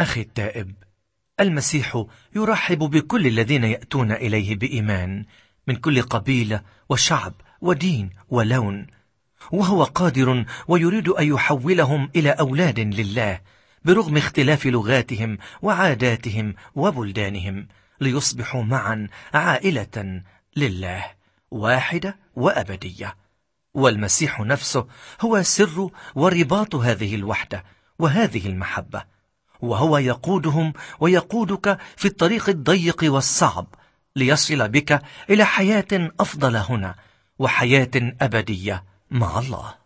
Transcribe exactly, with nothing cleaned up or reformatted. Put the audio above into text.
أخي التائب، المسيح يرحب بكل الذين يأتون إليه بإيمان من كل قبيلة وشعب ودين ولون، وهو قادر ويريد أن يحولهم إلى أولاد لله برغم اختلاف لغاتهم وعاداتهم وبلدانهم، ليصبحوا معا عائلة لله واحدة وأبدية. والمسيح نفسه هو سر ورباط هذه الوحدة وهذه المحبة، وهو يقودهم ويقودك في الطريق الضيق والصعب ليصل بك إلى حياة أفضل هنا وحياة أبدية مع الله.